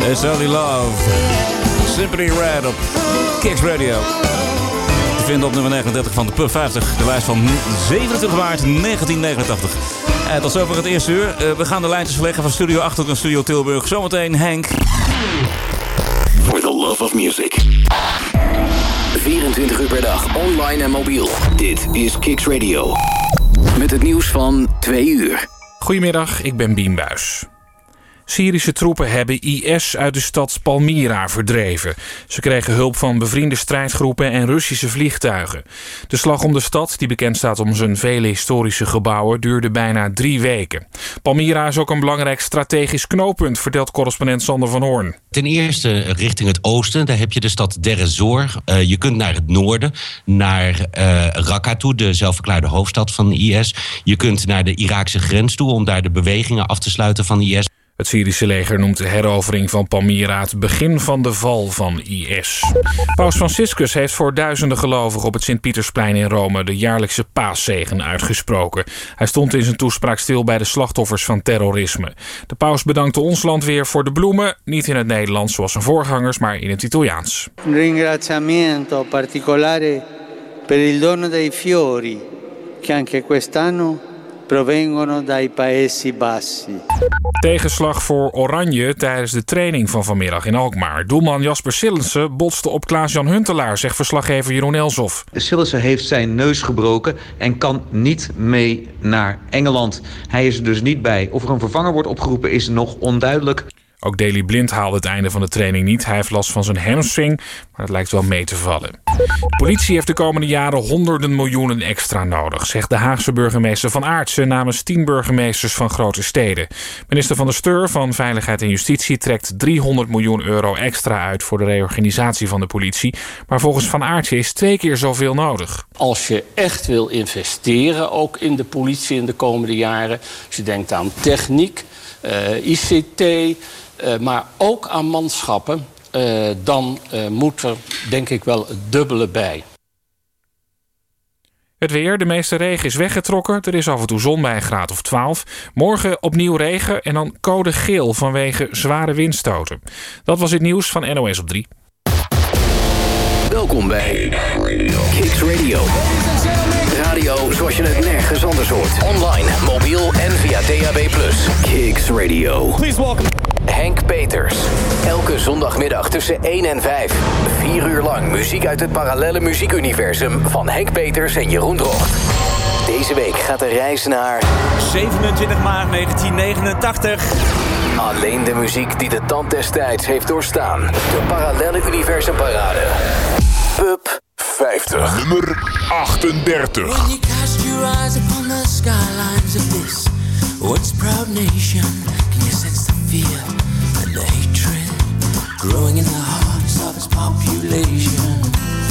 It's Only Love. Simply Red op Kicks Radio. Te vinden op nummer 39 van de Pub 50. De lijst van 27 maart 1989. En tot zover het eerste uur. We gaan de lijntjes verleggen van Studio 8 naar Studio Tilburg. Zometeen Henk. For the love of music. 24 uur per dag, online en mobiel. Dit is Kicks Radio. Met het nieuws van 2 uur. Goedemiddag, ik ben Bien Buijs. Syrische troepen hebben IS uit de stad Palmyra verdreven. Ze kregen hulp van bevriende strijdgroepen en Russische vliegtuigen. De slag om de stad, die bekend staat om zijn vele historische gebouwen, duurde bijna 3 weken. Palmyra is ook een belangrijk strategisch knooppunt, vertelt correspondent Sander van Hoorn. Ten eerste richting het oosten, daar heb je de stad Deir ez-Zor. Je kunt naar het noorden, naar Raqqa toe, de zelfverklaarde hoofdstad van IS. Je kunt naar de Iraakse grens toe om daar de bewegingen af te sluiten van IS. Het Syrische leger noemt de herovering van Palmyra het begin van de val van IS. Paus Franciscus heeft voor duizenden gelovigen op het Sint-Pietersplein in Rome de jaarlijkse paaszegen uitgesproken. Hij stond in zijn toespraak stil bij de slachtoffers van terrorisme. De paus bedankte ons land weer voor de bloemen, niet in het Nederlands zoals zijn voorgangers, maar in het Italiaans. Un ringraziamento particolare per il dono dei fiori che anche quest'anno provengono dai Paesi Bassi. Tegenslag voor Oranje tijdens de training van vanmiddag in Alkmaar. Doelman Jasper Sillissen botste op Klaas-Jan Huntelaar, zegt verslaggever Jeroen Elshoff. Sillissen heeft zijn neus gebroken en kan niet mee naar Engeland. Hij is er dus niet bij. Of er een vervanger wordt opgeroepen is nog onduidelijk. Ook Daley Blind haalde het einde van de training niet. Hij heeft last van zijn hamstring, maar het lijkt wel mee te vallen. De politie heeft de komende jaren honderden miljoenen extra nodig, zegt de Haagse burgemeester Van Aartsen namens 10 burgemeesters van grote steden. Minister Van der Steur van Veiligheid en Justitie trekt 300 miljoen euro extra uit voor de reorganisatie van de politie. Maar volgens Van Aartsen is 2 keer zoveel nodig. Als je echt wil investeren, ook in de politie in de komende jaren, als je denkt aan techniek, ICT, maar ook aan manschappen, dan moet er denk ik wel het dubbele bij. Het weer, de meeste regen is weggetrokken. Er is af en toe zon bij een graad of 12. Morgen opnieuw regen en dan code geel vanwege zware windstoten. Dat was het nieuws van NOS op 3. Welkom bij Kicks Radio. Radio zoals je het nergens anders hoort. Online, mobiel en via DAB+. Kicks Radio. Please welcome Henk Peters. Elke zondagmiddag tussen 1 en 5. 4 uur lang muziek uit het parallelle muziekuniversum van Henk Peters en Jeroen Drocht. Deze week gaat de reis naar 27 maart 1989. Alleen de muziek die de tand des tijds heeft doorstaan. De parallelle universumparade. Pub 50. Nummer 38. When you cast your eyes upon the skylines of this once proud nation, can you sense the fear and the hatred growing in the hearts of its population?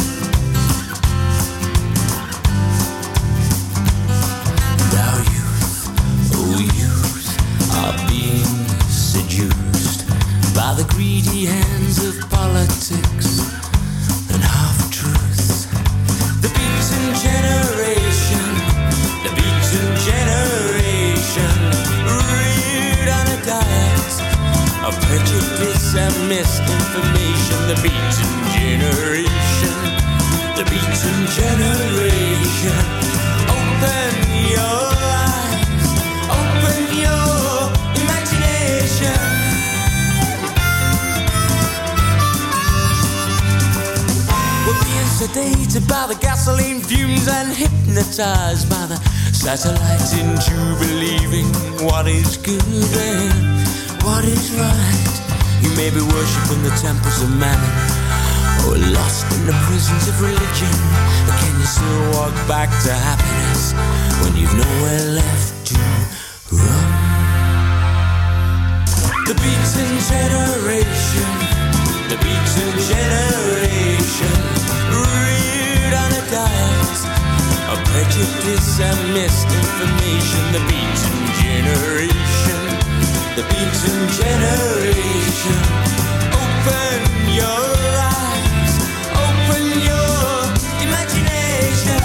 And our youth, oh youth, are being seduced by the greedy hands of politics and half-truths. The beaten generation, the beaten generation, reared on a diet of prejudice and misinformation. The beaten generation, the beaten generation. Open your eyes, open your imagination. We're being sedated by the gasoline fumes and hypnotized by the satellites into believing what is good and what is right. You may be worshipping the temples of mammon or lost in the prisons of religion, but can you still walk back to happiness when you've nowhere left to run? The beaten generation, the beaten generation, reared on a diet of prejudice and misinformation. The beaten generation, the beaten generation. Open your eyes, open your imagination.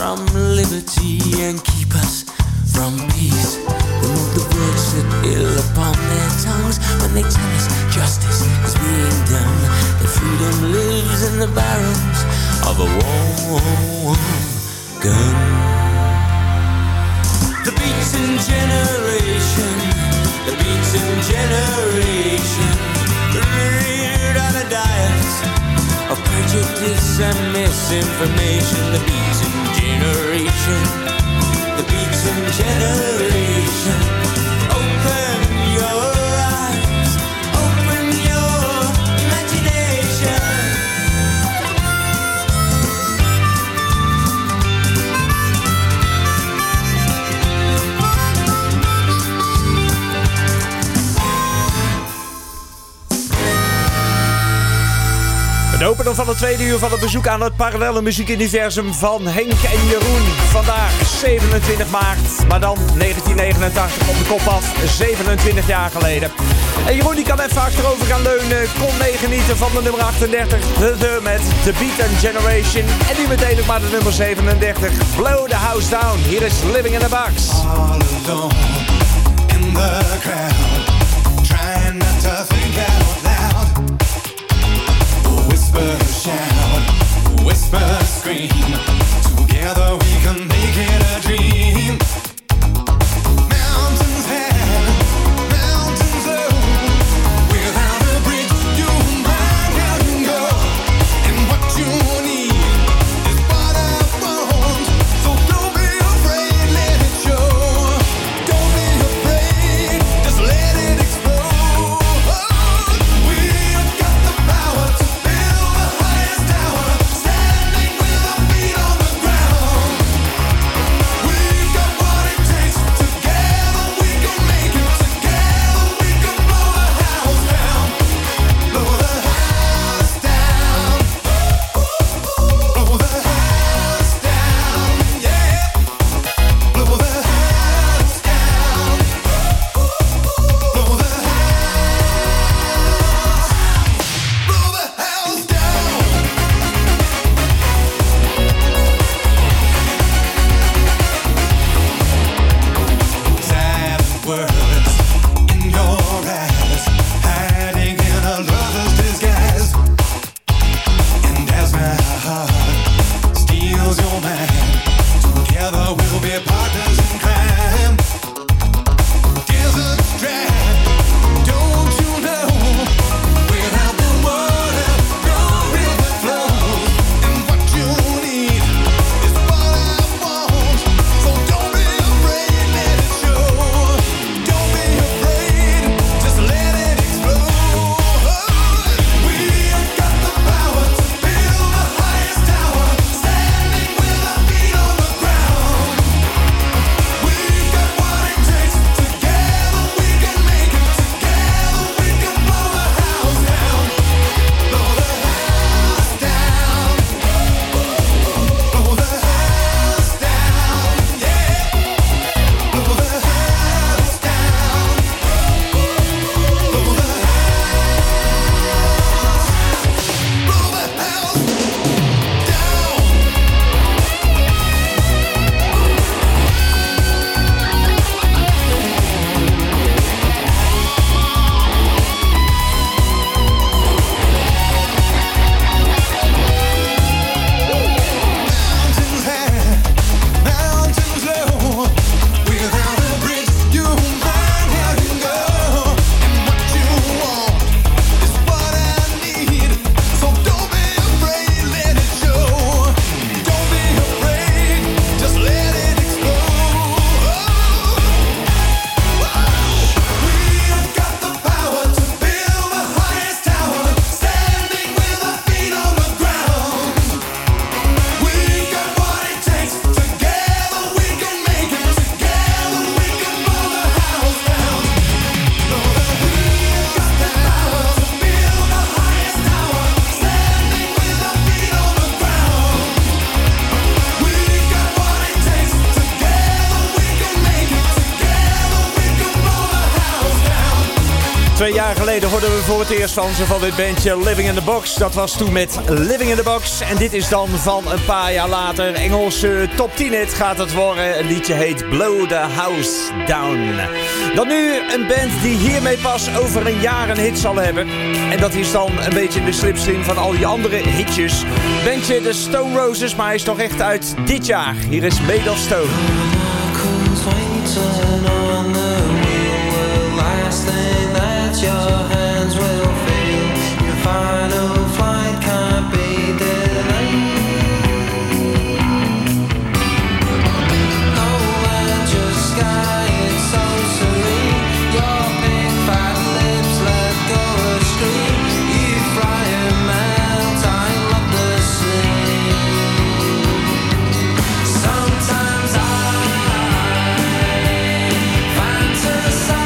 from liberty and keep us from peace. Remove the words that ill upon their tongues when they tell us justice is being done. That freedom lives in the barrels of a warm gun. The beaten generation, the beaten generation, reared on a diet of prejudice and misinformation. The beaten generation, the beaten generation. Open your eyes, open your imagination. De opener van het tweede uur van het bezoek aan het parallelle muziekuniversum van Henk en Jeroen. Vandaag 27 maart, maar dan 1989 op de kop af, 27 jaar geleden. En Jeroen die kan even achterover gaan leunen, kon meegenieten van de nummer 38, The met The Beaten Generation. En nu meteen ook maar de nummer 37, Blow the House Down. Hier is Living in a Box. All alone in the crowd, trying not to think out loud. Whisper, shout, whisper, scream. Together we can make it a dream. Mountains high, mountains low. Without a bridge, you mind how you go. And what you need is what I want. So don't be afraid, let it show. Don't be afraid, just let it explode. We've got the power to build the highest tower, standing with our feet 2 jaar geleden hoorden we voor het eerst van dit bandje Living in the Box. Dat was toen met Living in the Box. En dit is dan van een paar jaar later. Engelse top 10 hit gaat het worden. Het liedje heet Blow the House Down. Dan nu een band die hiermee pas over een jaar een hit zal hebben. En dat is dan een beetje in de slipstream van al die andere hitjes. Bandje de Stone Roses, maar hij is toch echt uit dit jaar. Hier is Made of Stone. Your hands will feel. Your final flight can't be delayed. Oh, and your sky is so serene. Your big fat lips let go a scream. You fly a mountain, love the sea. Sometimes I fantasize.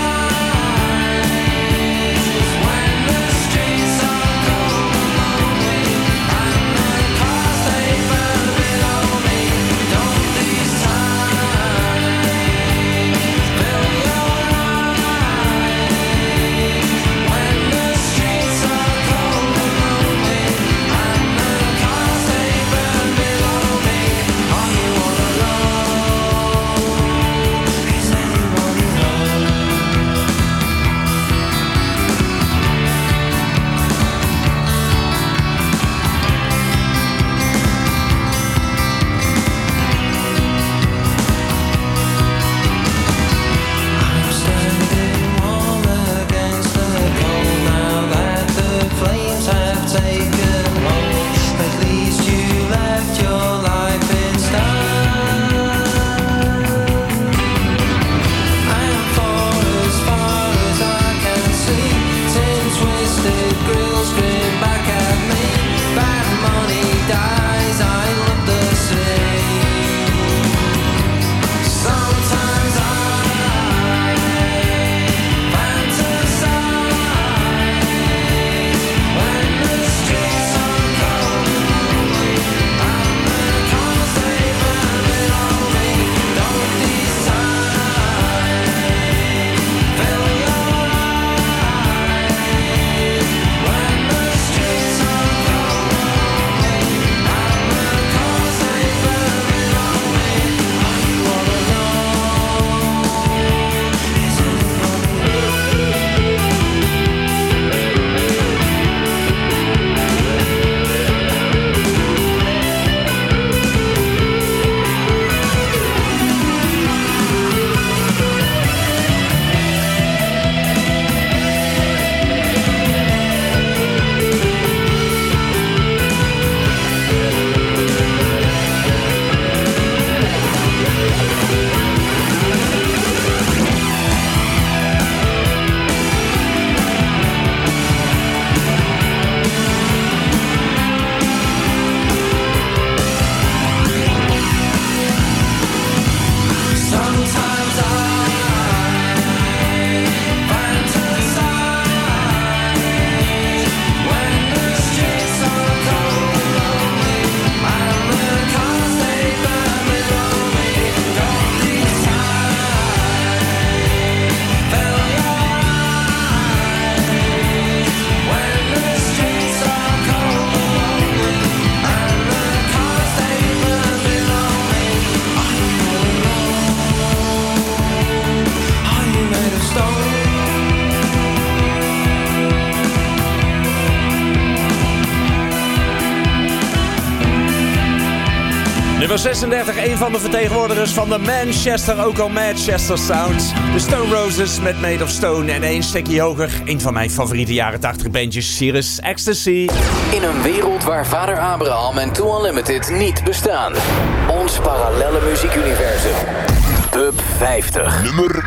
Nummer 36, een van de vertegenwoordigers van de Manchester, ook al Manchester Sound. De Stone Roses met Made of Stone en één stukje hoger. Een van mijn favoriete jaren 80 bandjes, hier is Ecstasy. In een wereld waar Vader Abraham en Too Unlimited niet bestaan. Ons parallelle muziekuniversum. Pub 50. Nummer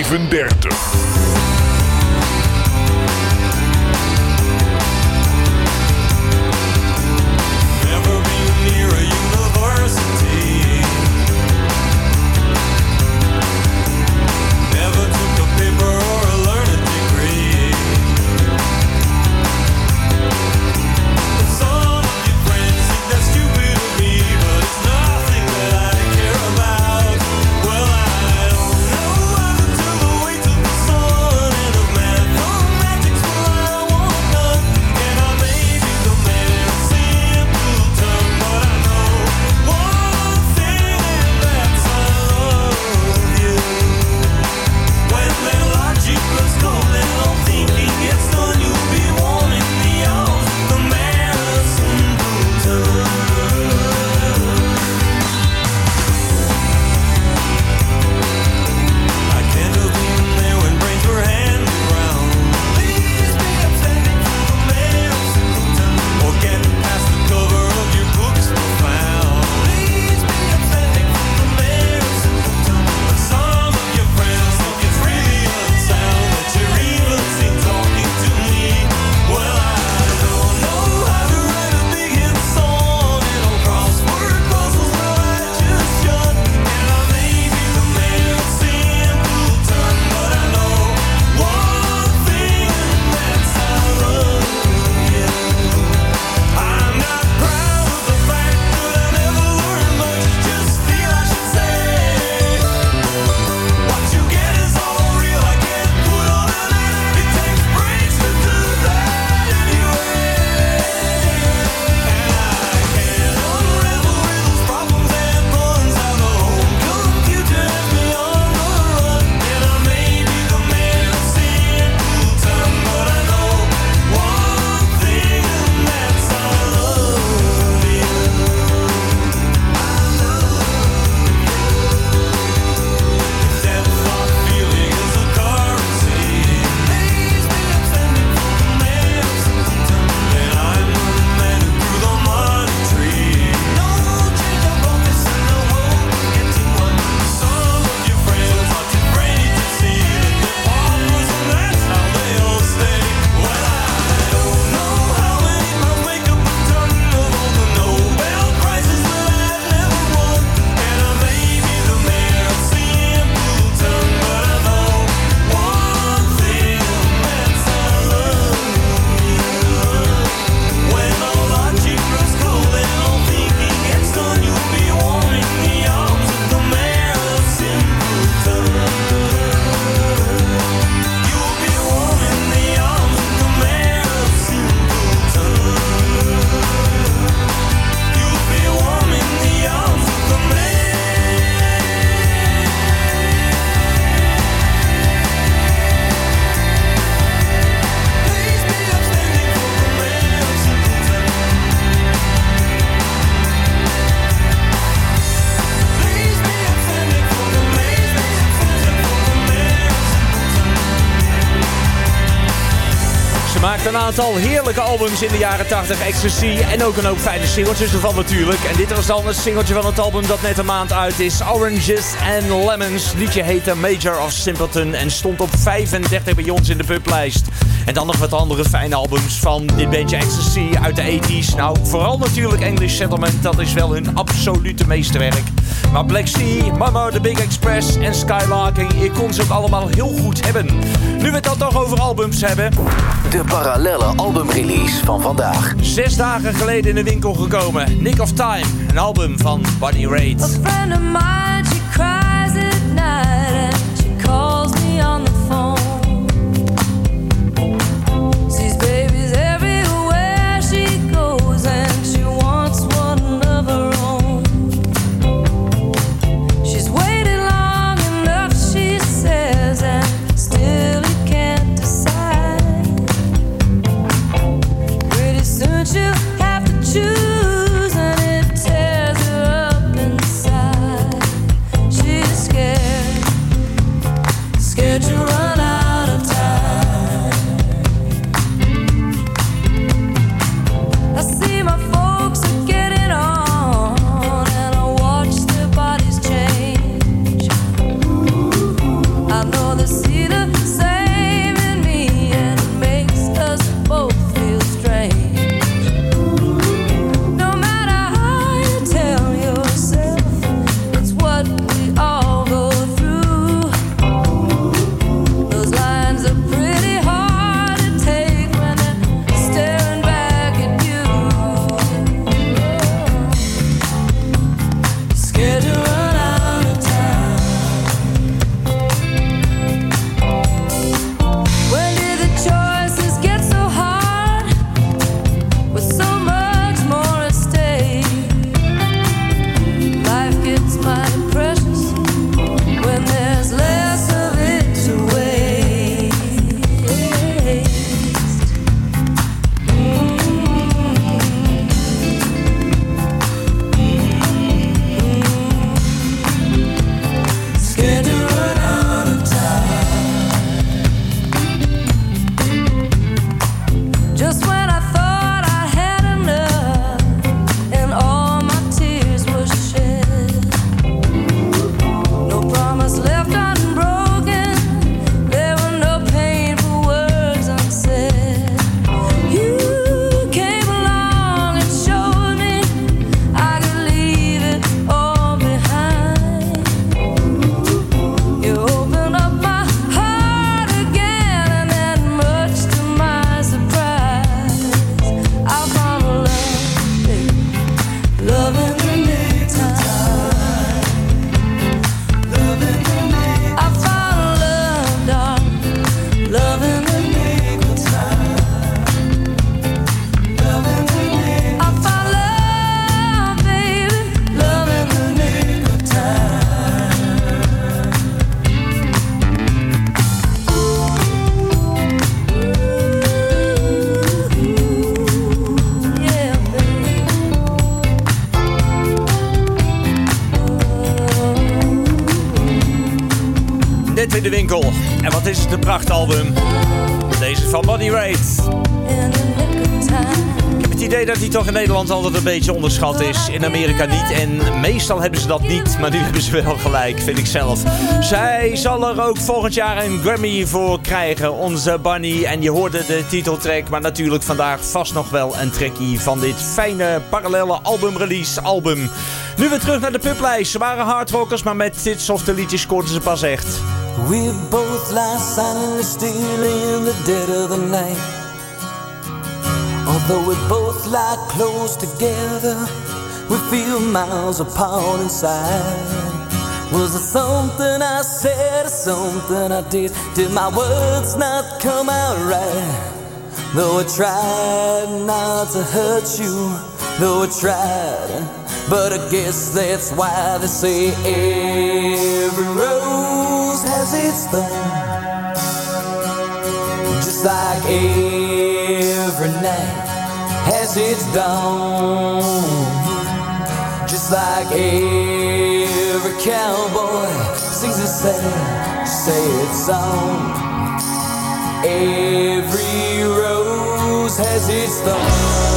35. Well, I don't know how to the weight of the sun. een aantal heerlijke albums in de jaren 80. Ecstasy en ook een hoop fijne singeltjes ervan natuurlijk. En dit was dan het singeltje van het album dat net een maand uit is. Oranges and Lemons. Het liedje heette Major of Simpleton en stond op 35 bij ons in de publijst. En dan nog wat andere fijne albums van dit bandje Ecstasy uit de 80's. Nou, vooral natuurlijk English Settlement. Dat is wel hun absolute meesterwerk. Maar Black Sea, Mama, The Big Express en Skylarking, ik kon ze ook allemaal heel goed hebben. Nu we het dan toch over albums hebben. De parallelle albumrelease van vandaag. 6 dagen geleden in de winkel gekomen. Nick of Time, een album van Bonnie Raitt. A friend of mine, she cries at night and she calls me on the phone. Sees babies everywhere she goes and she wants one of her own. She's waited long enough, she says, and still he can't decide. Pretty soon she'll have to choose and it tears her up inside. She's scared, scared to run out of time. I see my folks are getting on and I watch their bodies change. I know they see the same in me and it makes us both feel strange. No matter how you tell yourself, it's what we all go through. Those lines are pretty hard to take when they're staring back at you. Scared to run out of time. When did the choices get so hard? With so much more at stake, life gets mighty precious when there's less of it to waste. Scared to run out of time. Just when I thought I had enough and all my tears were shed, no promise left unbroken, there were no painful words unsaid. You came along and showed me I could leave it all behind. You opened up my heart again, and then much to my surprise, I found a love, baby, love in the nick of time. I found a love, darling, love in the nick of time. I found love, baby, love in the nick of time. Yeah, baby. Net in de winkel. En wat is het een prachtalbum. Deze van Bonnie Raitt. In the nick of time. Ik heb het idee dat hij toch in Nederland altijd een beetje onderschat is. In Amerika niet. En meestal hebben ze dat niet. Maar nu hebben ze wel gelijk, vind ik zelf. Zij zal er ook volgend jaar een Grammy voor krijgen. Onze Bonnie. En je hoorde de titeltrack. Maar natuurlijk vandaag vast nog wel een trackie van dit fijne parallelle albumrelease album. Nu weer terug naar de publijst. Ze waren hardrockers. Maar met dit softe liedje scoorden ze pas echt. We both lie silently still in the dead of the night. Although we both lie close together, we feel miles apart inside. Was it something I said or something I did? Did my words not come out right? Though I tried not to hurt you, though I tried, but I guess that's why they say every rose has its thorn. Just like every night has its dawn. Just like every cowboy sings a sad, sad song. Every rose rose has its thorn.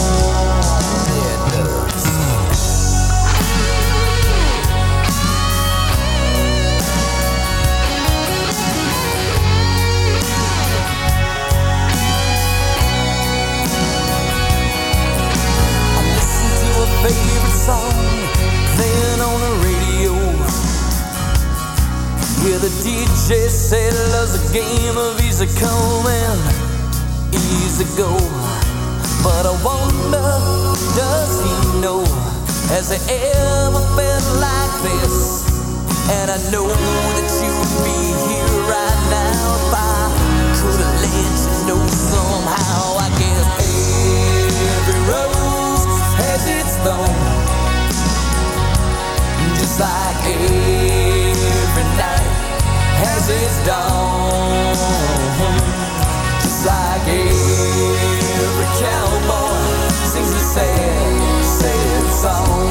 Favorite song playing on the radio, where the DJ said love's a game of easy come and easy go. But I wonder, does he know, has he ever felt like this? And I know that you'd be here right now if I could have let you know somehow. I guess every rose has its thorn, just like every night has its dawn, just like every cowboy sings a sad, sad song.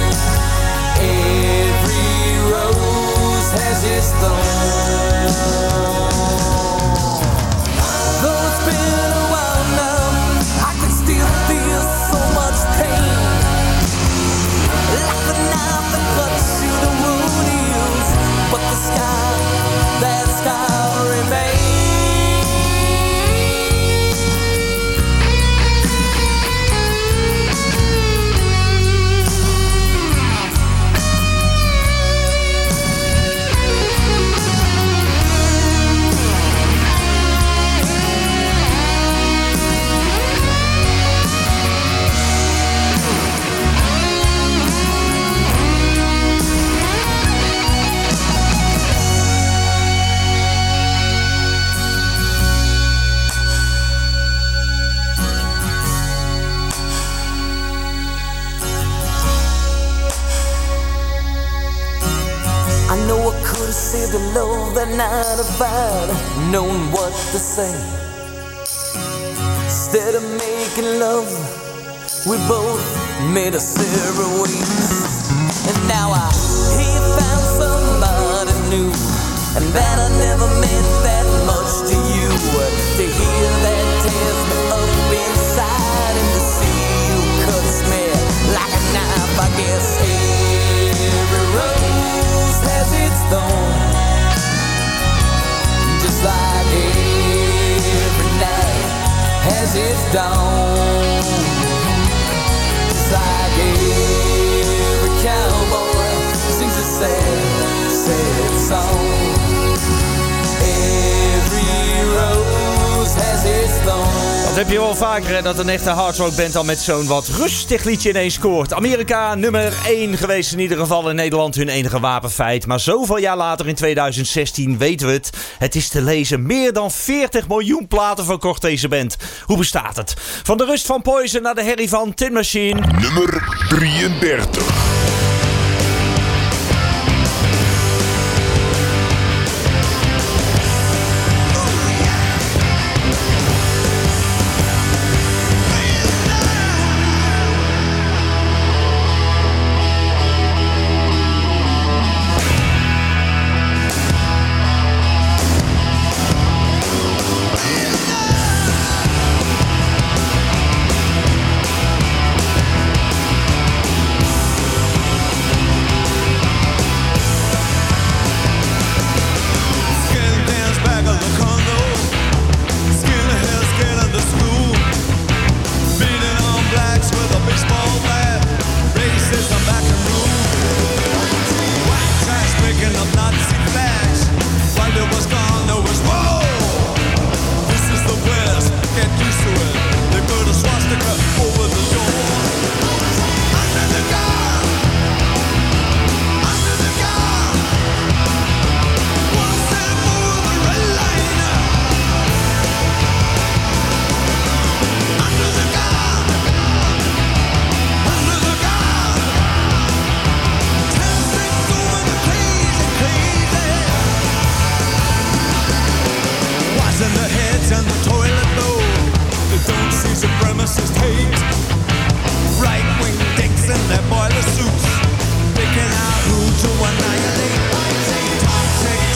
Every rose has its thorn. Though it's been a while now, I can still feel so much pain, like the knife that cuts through the wound heals, but the scar, that scar remains. Saved the love that night if I'd known what to say. Instead of making love, we both made a separate ways. And now he found somebody new, and that I never meant that much to you. To hear that tears me up inside, and to see you cuts me like a knife. I guess every rose has its thorn, just like every night has its dawn, just like every cowboy sings a sad, sad song. Every rose has its thorn. Dat heb je wel vaker, hè, dat een echte hardrock band al met zo'n wat rustig liedje ineens scoort. Amerika nummer 1 geweest in ieder geval, in Nederland hun enige wapenfeit. Maar zoveel jaar later, in 2016, weten we het. Het is te lezen, meer dan 40 miljoen platen verkocht deze band. Hoe bestaat het? Van de rust van Poison naar de herrie van Tin Machine. Nummer 33.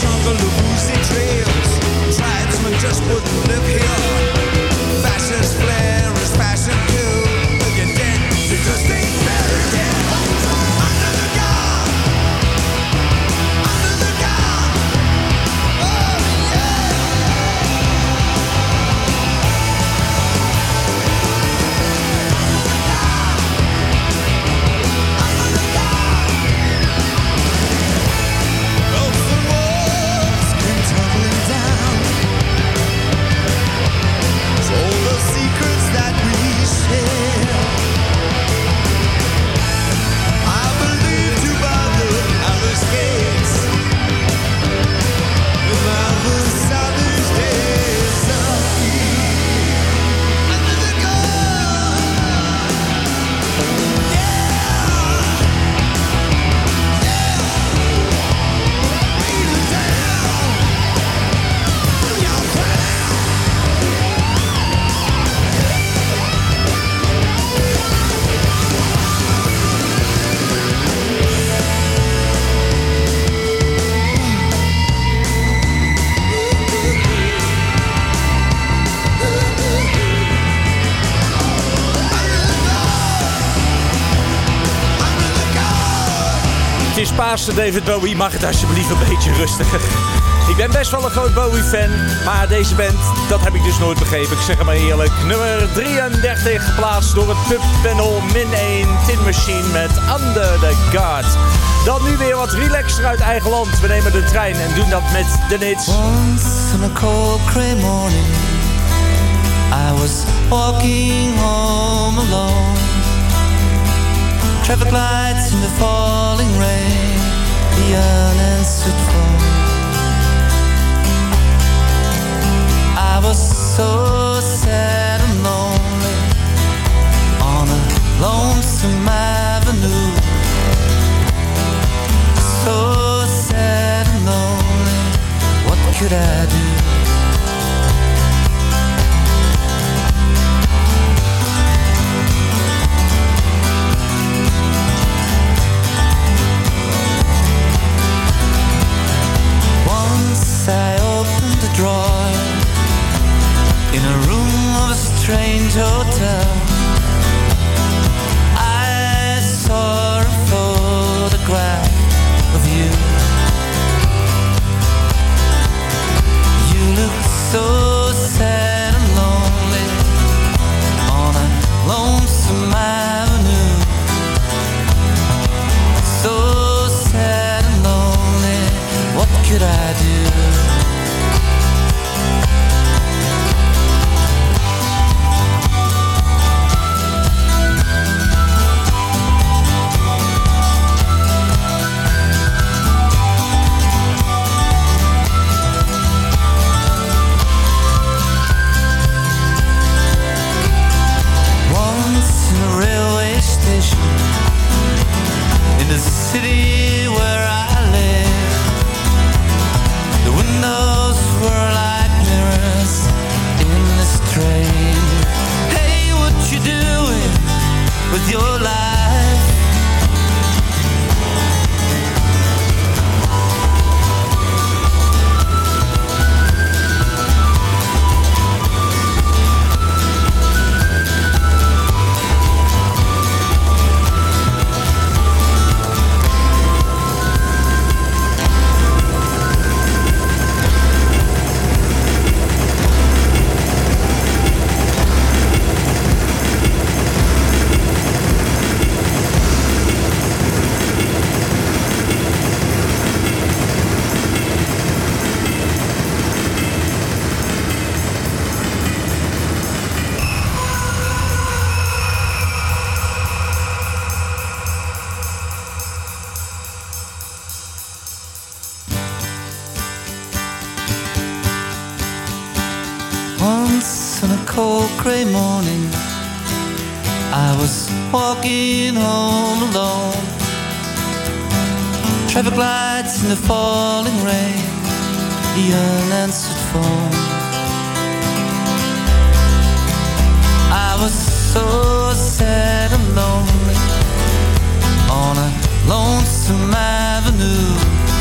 Just wouldn't live here. Fascist Het is Pasen, David Bowie. Mag het alsjeblieft een beetje rustiger? Ik ben best wel een groot Bowie-fan, maar deze band, dat heb ik dus nooit begrepen. Ik zeg het maar eerlijk. Nummer 33 geplaatst door het pubpanel min 1 Tin Machine met Under the God. Dan nu weer wat relaxter uit eigen land. We nemen de trein en doen dat met de Nits. Once on a cold grey morning, I was walking home alone. Traffic lights in the falling rain, the unanswered phone. I was so sad and lonely on a lonesome avenue. So sad and lonely, what could I do? Once I opened the drawer in a room of a strange hotel. I saw a photograph of you. You looked so sad and lonely on a lonesome avenue. So sad and lonely, what could I do? In the city where I live, the windows were like mirrors in this train. Hey, what you doing with your life? Once on a cold grey morning, I was walking home alone. Traffic lights in the falling rain, the unanswered phone. I was so sad and lonely on a lonesome avenue.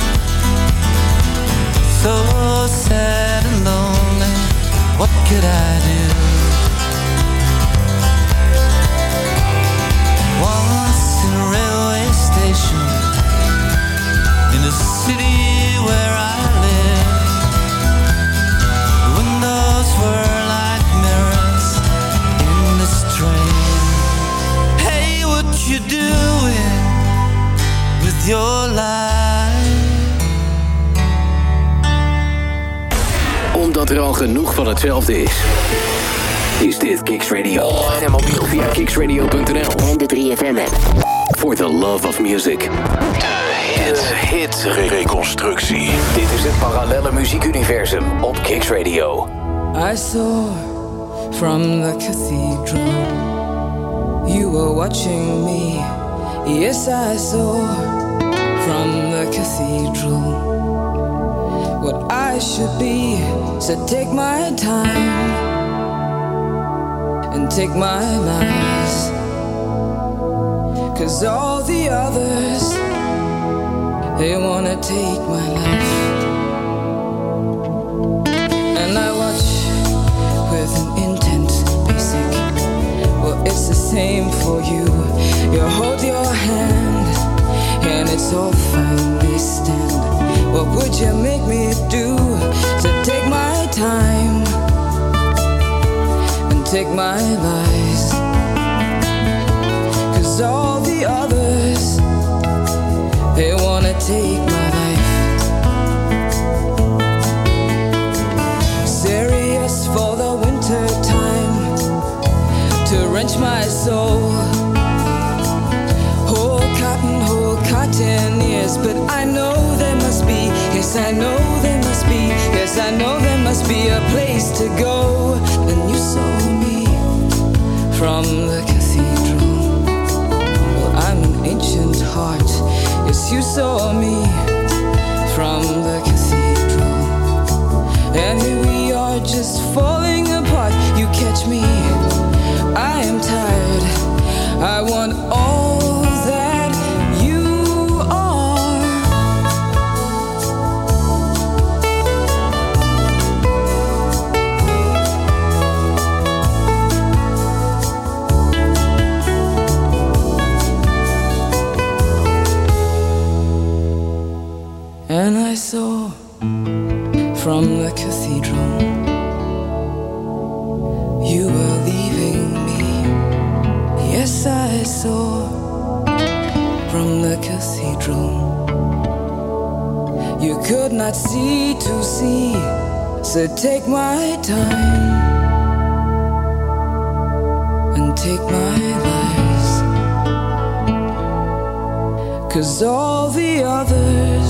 So sad and lonely, what could I do? Once in a railway station, in the city where I live, the windows were like mirrors in this train. Hey, what you doing with your life? Omdat er al genoeg van hetzelfde is dit Kicks Radio. En mobiel via kicksradio.nl en de 3FM-app. For the love of music. De hit-reconstructie. Dit is het parallelle muziekuniversum op Kicks Radio. I saw from the cathedral you were watching me. Yes, I saw from the cathedral what I should be. So take my time and take my lies, 'cause all the others, they wanna take my life. And I watch with an intense basic. Well, it's the same for you. You hold your hand and it so fine distant. What would you make me do to take my time and take my lies? 'Cause all the others, they wanna take my life. Serious for the winter time, to wrench my soul. Whole cotton ears, but I know there must be, yes I know there must be, yes I know there must be a place to go. And you saw me from the cathedral. Well, I'm an ancient heart. Yes, you saw me from the cathedral. And here we are just falling apart. You catch me, I am tired. I want all that you are. And I saw from the cathedral you were leaving me. Yes, I saw from the cathedral you could not see to see. So take my time and take my lies. 'Cause all the others,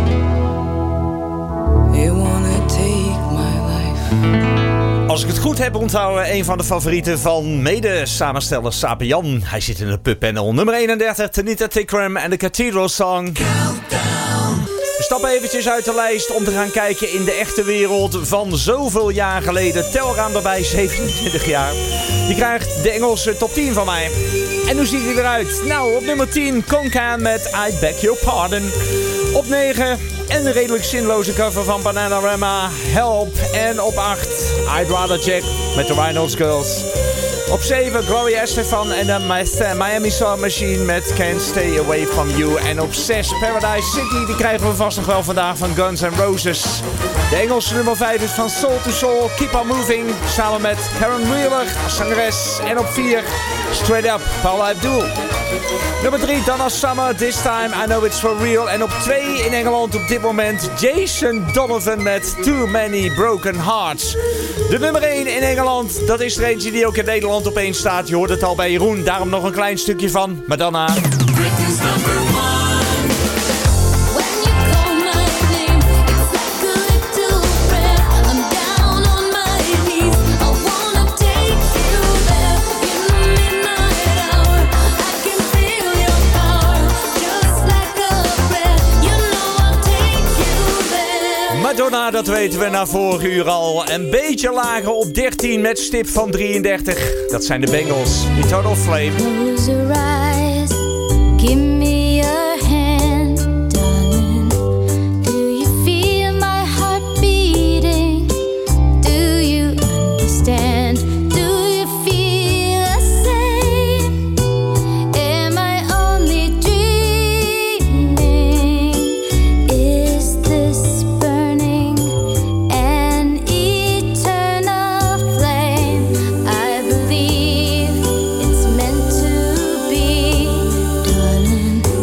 they wanna take my life. Als ik het goed heb onthouden, een van de favorieten van mede-samensteller Sape Jan. Hij zit in de pubpanel. Nummer 31, Tanita Tikaram en de Cathedral Song. We stappen eventjes uit de lijst om te gaan kijken in de echte wereld van zoveel jaar geleden. Tel eraan erbij, 27 jaar. Je krijgt de Engelse top 10 van mij. En hoe ziet hij eruit? Nou, op nummer 10, Konkan met I Beg Your Pardon. Op 9, een redelijk zinloze cover van Bananarama, Help. En op 8, I'd Rather Jack met de Rhinos Girls. Op 7, Gloria Estefan en de Miami Sound Machine met Can't Stay Away From You. En op 6, Paradise City, die krijgen we vast nog wel vandaag van Guns N' Roses. De Engelse nummer 5 is van Soul to Soul, Keep On Moving, samen met Karen Wheeler als zangeres. En op 4, Straight Up, Paula Abdul. Nummer 3, Donna Summer, This Time I Know It's For Real. En op 2 in Engeland op dit moment, Jason Donovan met Too Many Broken Hearts. De nummer 1 in Engeland, dat is er eentje die ook in Nederland op 1 staat. Je hoort het al bij Jeroen, daarom nog een klein stukje van Madonna. Britain's number 1. Madonna, dat weten we na vorig uur al. Een beetje lager op 13 met stip van 33. Dat zijn de Bengals, Eternal Flame. Close your eyes, give me your hand, darling. Do you feel my heart beating? Do you understand? Do you feel the same? Am I only dreaming? Is this burning an eternal flame? I believe it's meant to be, darling.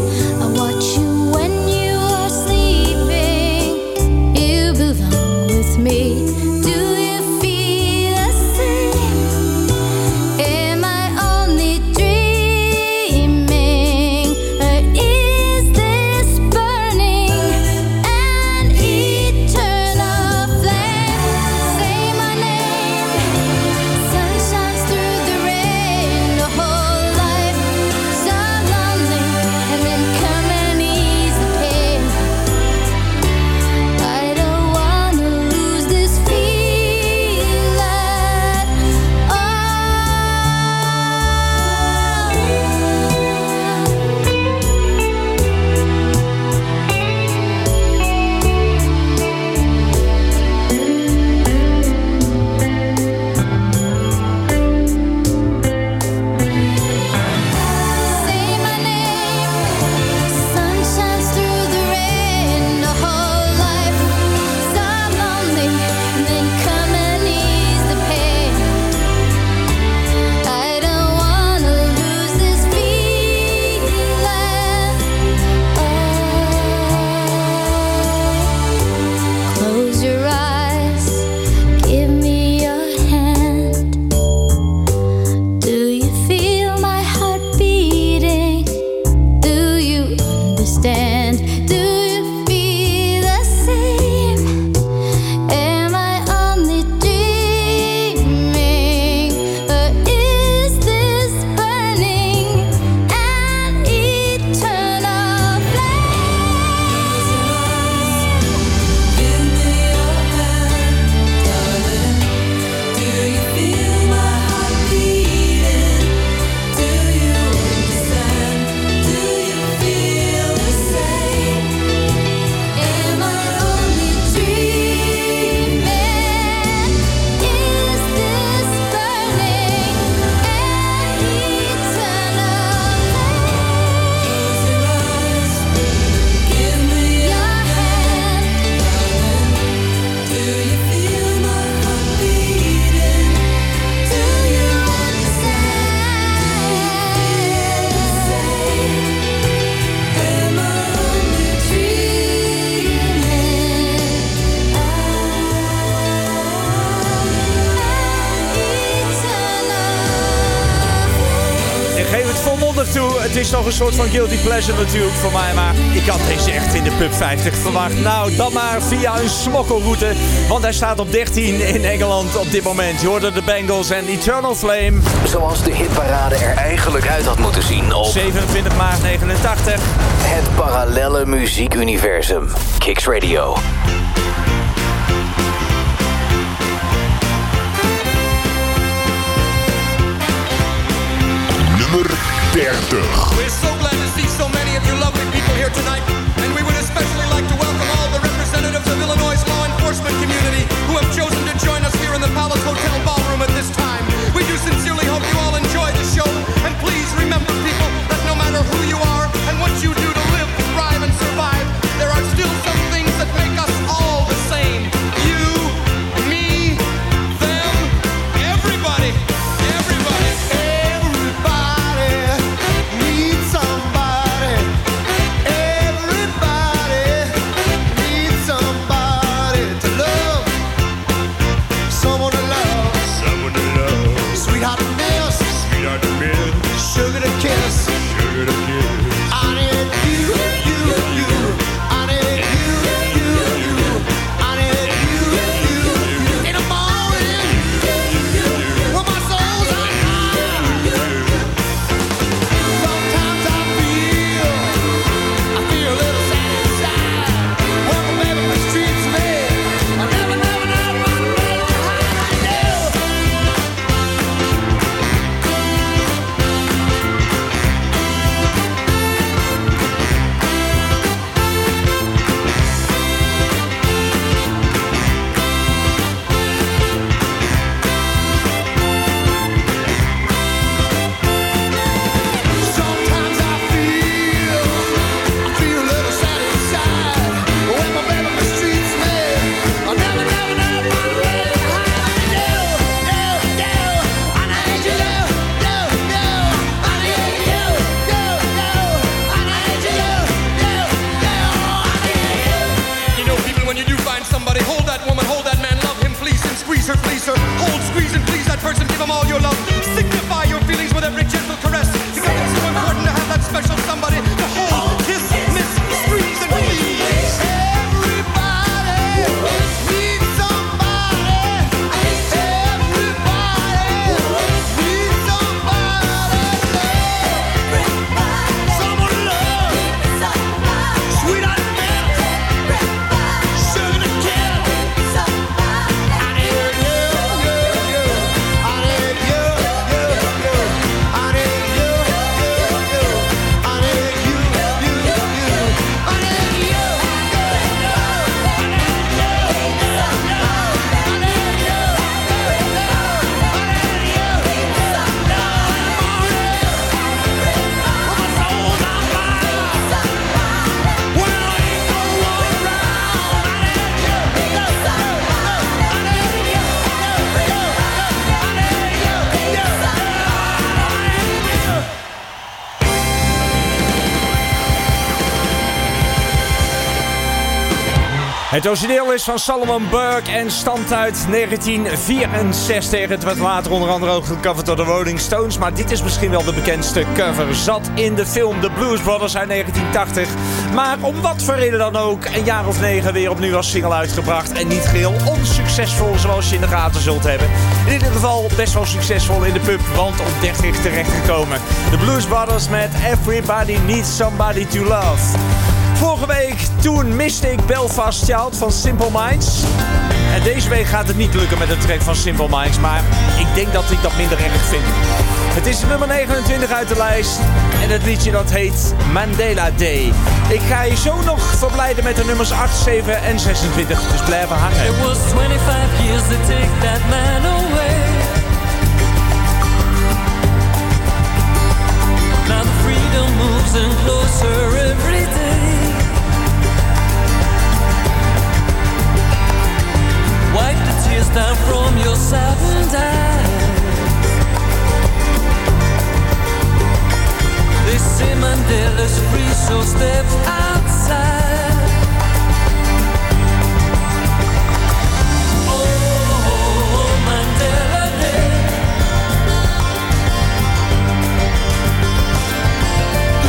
is nog een soort van guilty pleasure natuurlijk voor mij. Maar ik had deze echt in de Pub 50 verwacht. Nou, dan maar via een smokkelroute. Want hij staat op 13 in Engeland op dit moment. Je hoorde de Bangles en Eternal Flame. Zoals de hitparade er eigenlijk uit had moeten zien op 27 maart 89. Het parallelle muziekuniversum. Kicks Radio. Nummer 30. We're so glad to see so many of you lovely people here tonight. And we would especially like to welcome all the representatives of Illinois' law enforcement community who have chosen to join us here in the Palace Hotel Ballroom at this time. We do sincerely hope you all enjoy the show. And please remember, people, that no matter who you are and what you do to live, thrive, and survive, there are still some things that make us all the same. You, me, them, everybody. Everybody. Everybody needs somebody. Everybody needs somebody to love. Someone to love. Someone to love. Sweetheart to miss. Sweetheart to miss. Sugar to kiss. Sugar to kiss. I need you, you, you. I need you, you, you. I need you, you, you. In the morning, when my soul's on fire. Sometimes I feel a little sad inside. When my baby mistreats me, I never Sometimes I feel a little sad inside. When my baby mistreats me, I never want to let it hide. I need you, I need you, I need you, You know, people, when you do find somebody, hold that woman, hold that man, love him, please, and squeeze her, please her. Hold, squeeze, and please that person, give him all your love. Signify your feelings with every gentle caress. Because it's so important to have that special somebody to hold, kiss, miss, squeeze, and please. Everybody needs somebody. Everybody needs somebody to love. Someone to love. Sweetheart to miss. Sugar to kiss. I need you, you. I need you, you. I need you, you. I need you, you. I need you, Het origineel is van Solomon Burke en stamt uit 1964. Het werd later onder andere ook gecoverd door de Rolling Stones. Maar dit is misschien wel de bekendste cover. Zat in de film The Blues Brothers uit 1980. Maar om wat voor reden dan ook, een jaar of 9 weer opnieuw als single uitgebracht. En niet geheel onsuccesvol zoals je in de gaten zult hebben. In ieder geval best wel succesvol in de pub, want op 30 terechtgekomen. The Blues Brothers met Everybody Needs Somebody to Love. Vorige week, toen miste ik Belfast Child van Simple Minds. En deze week gaat het niet lukken met de track van Simple Minds, maar ik denk dat ik dat minder erg vind. Het is nummer 29 uit de lijst en het liedje dat heet Mandela Day. Ik ga je zo nog verblijden met de nummers 8, 7 en 26, dus blijven hangen. It was 25 years to take that man away. Now the freedom moves in closer every day. Wipe the tears down from your saddened eyes. They say Mandela's free, so step outside. Oh, Mandela Day.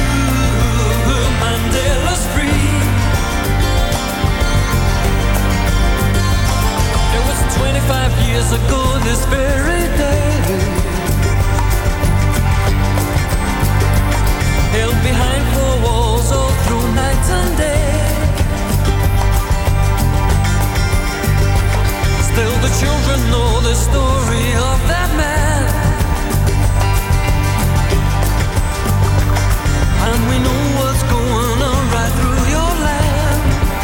ago this very day, held behind four walls all through night and day. Still the children know the story of that man, and we know what's going on right through your land.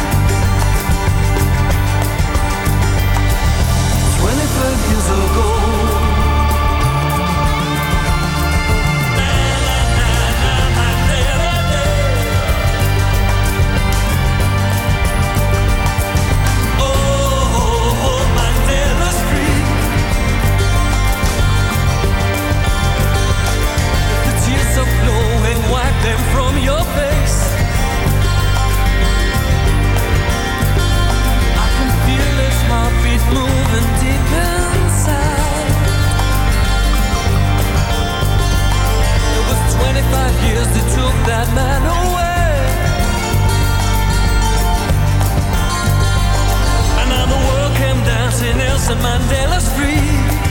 25 years ago, wipe them from your face. I can feel his heartbeat moving deep inside. It was 25 years that took that man away, and now the world came dancing, Nelson Mandela's free.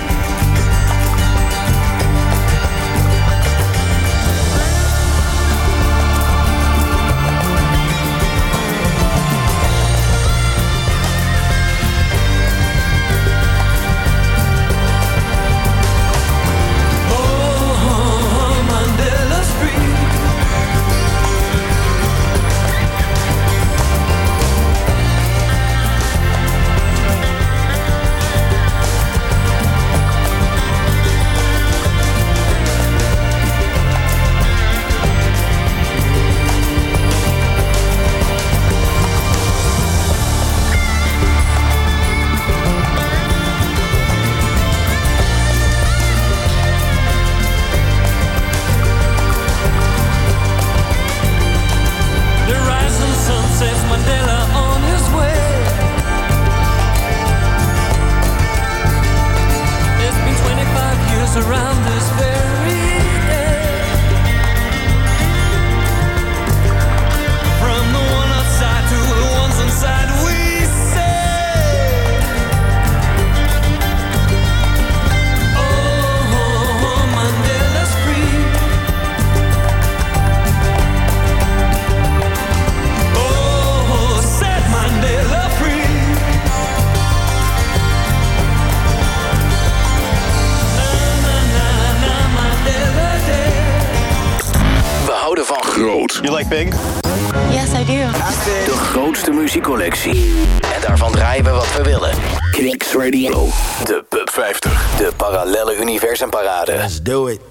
Around this very day, from the one outside to the ones inside, we say, oh, Mandela's free. Oh, set Mandela free. Van groot. You like Pink? Yes, I do. De grootste muziekcollectie. En daarvan draaien we wat we willen. Kicks Radio. De Pub 50. De parallelle universumparade. Let's do it.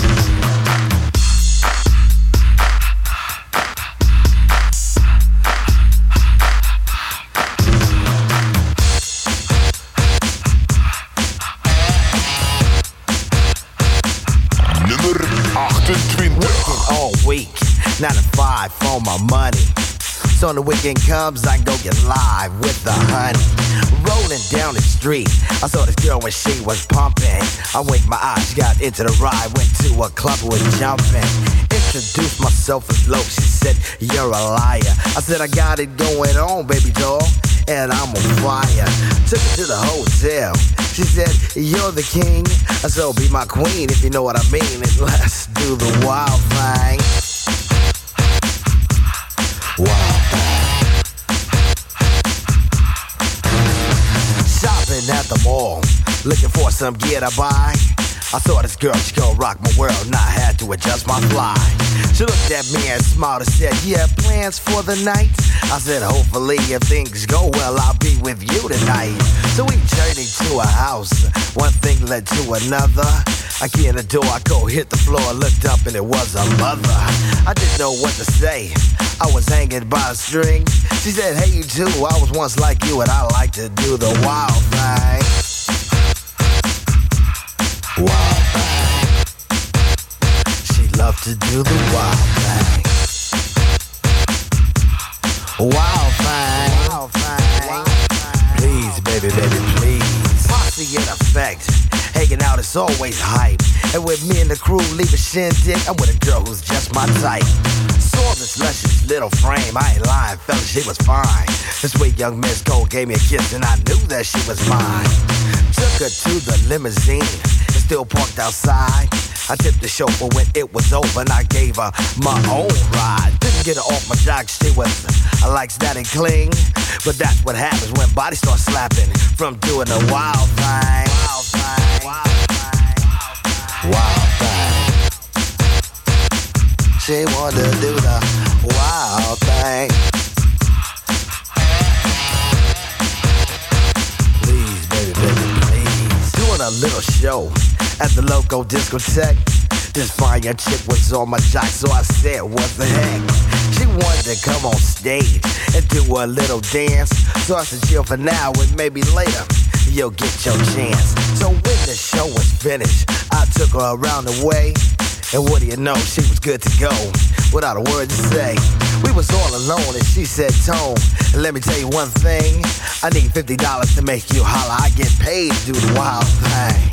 Nummer 28. All week, 9 to 5 for my money. So when the weekend comes, I go get live with the honey. Rolling down the street, I saw this girl when she was pumping. I winked my eyes, got into the ride, went to a club with jumping. Introduced myself as Loke, she said, you're a liar. I said, I got it going on, baby doll, and I'm on fire. Took her to the hotel, she said, you're the king, so be my queen if you know what I mean, and let's do the wild thing. Wild thing. Shopping at the mall, looking for some gear to buy. I saw this girl, she gon' rock my world, and I had to adjust my fly. She looked at me and smiled and said, you have plans for the night? I said, hopefully if things go well, I'll be with you tonight. So we journeyed to a house, one thing led to another. I get in the door, I go hit the floor, looked up and it was a mother. I didn't know what to say, I was hanging by a string. She said, hey you too, I was once like you and I like to do the wild thing. Wild thing. She loved to do the wild thing. Wild thing. Wild thing. Please, baby, baby, please. Posse in effect. Hanging out is always hype. And with me and the crew leave a shindig, I'm with a girl who's just my type. Saw this luscious little frame, I ain't lying, fell she was fine. The sweet young Miss Cole gave me a kiss and I knew that she was mine. Took her to the limousine and still parked outside. I tipped the chauffeur when it was over and I gave her my own ride. Didn't get her off my jock, she was like static cling. But that's what happens when bodies start slapping from doing a wild thing. Wild thing. Wild thing. Wild thing. She wanted to do the wild thing. Please, baby, baby, please. Doing a little show at the local discotheque. This fine young chick was on my jock, so I said, what the heck? She wanted to come on stage and do a little dance. So I said, chill for now and maybe later you'll get your chance. So when the show was finished, I took her around the way. And what do you know, she was good to go, without a word to say. We was all alone and she said, Tone, let me tell you one thing. I need $50 to make you holler. I get paid to do the wild thing.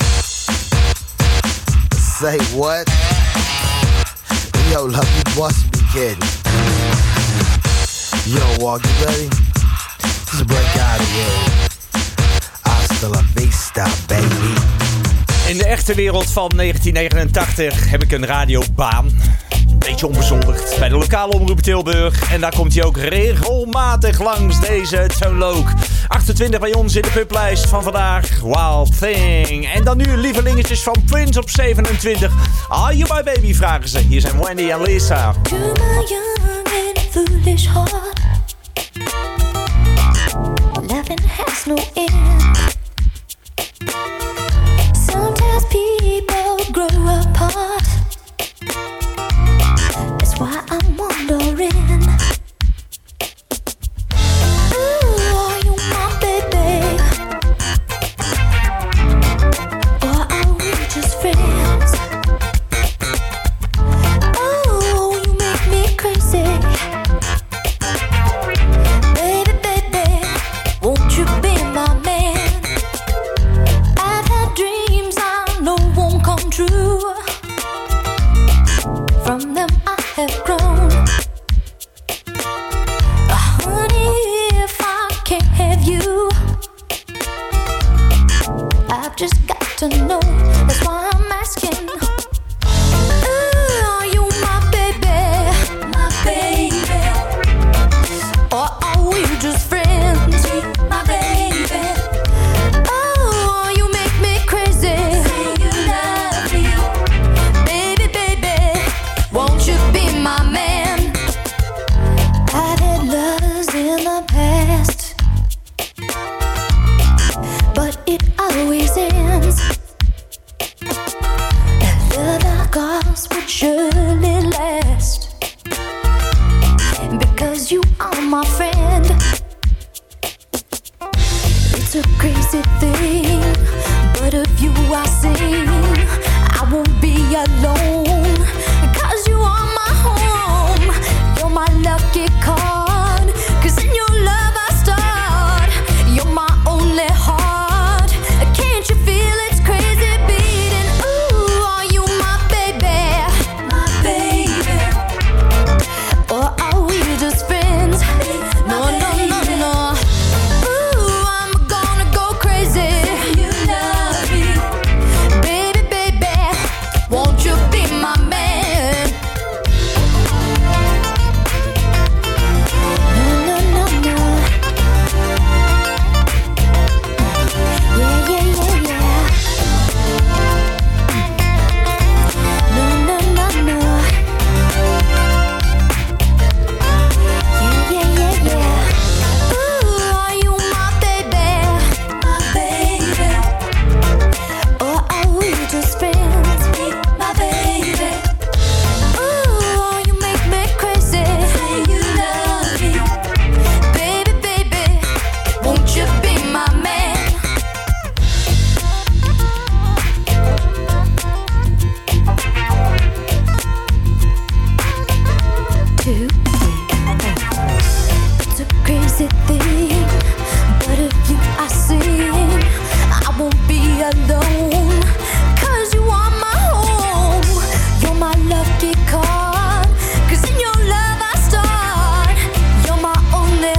Say what? Yo, love, you must be kidding. Yo, Walk, you ready? Let's break out of here. Hasta la vista, baby. In de echte wereld van 1989 heb ik een radiobaan. Beetje onbezoldigd bij de lokale omroep Tilburg. En daar komt hij ook regelmatig langs, deze Tone Loc. 28 bij ons in de publijst van vandaag. Wild Thing. En dan nu lievelingetjes van Prince op 27. Are you my baby, vragen ze. Hier zijn Wendy en Lisa. To my young and foolish heart, nothing has no end. Sometimes people grow apart. That's why I'm wondering, ooh, are you my baby? Or are we just friends? Oh, you make me crazy. Baby, baby, won't you be my man? I've had dreams I know won't come true. From them I have grown. Honey, if I can't have you, I've just got to know. That's why I'm asking, ooh, are you my baby? My baby. Or are we just friends? My baby. Oh, you make me crazy. Say you love me. Baby, baby, won't you be my man? I've had lovers in the past, but it always ends. A love like ours would surely last, because you are my friend. It's a crazy thing, but of you I sing. I won't be alone, 'cause you are my home. You're my lucky card, 'cause in your love I start. You're my only heart. Can't you feel it's crazy beating? Ooh, are you my baby? My baby. Or are we just friends? No, no, no, no. Ooh, I'm gonna go crazy. You love me. Baby, baby, won't you be my man? No, no, no, no. Yeah, yeah, yeah, yeah. No, no, no, no. Yeah, yeah, yeah, yeah. Ooh, are you my baby? My baby. Or are we just friends? My baby. Ooh, you make me crazy. Say you love me. Baby, baby, won't you be my man? 2, 3, 4. It's a crazy thing, but of you I sing. I won't be alone, 'cause you are my home. You're my lucky card, 'cause in your love I start. You're my only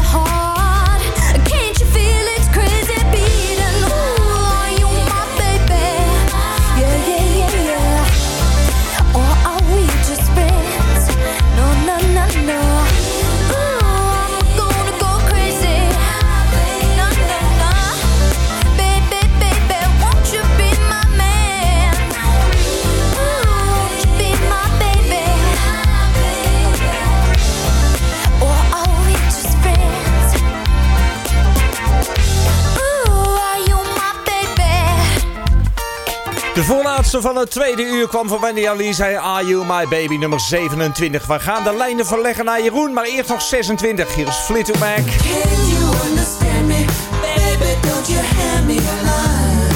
De voorlaatste van het tweede uur kwam van Wendy Alice. Are You My Baby, nummer 27. We gaan de lijnen verleggen naar Jeroen, maar eerst nog 26. Hier is Fleetwood Mac. Can you understand me? Baby, don't you hand me a line.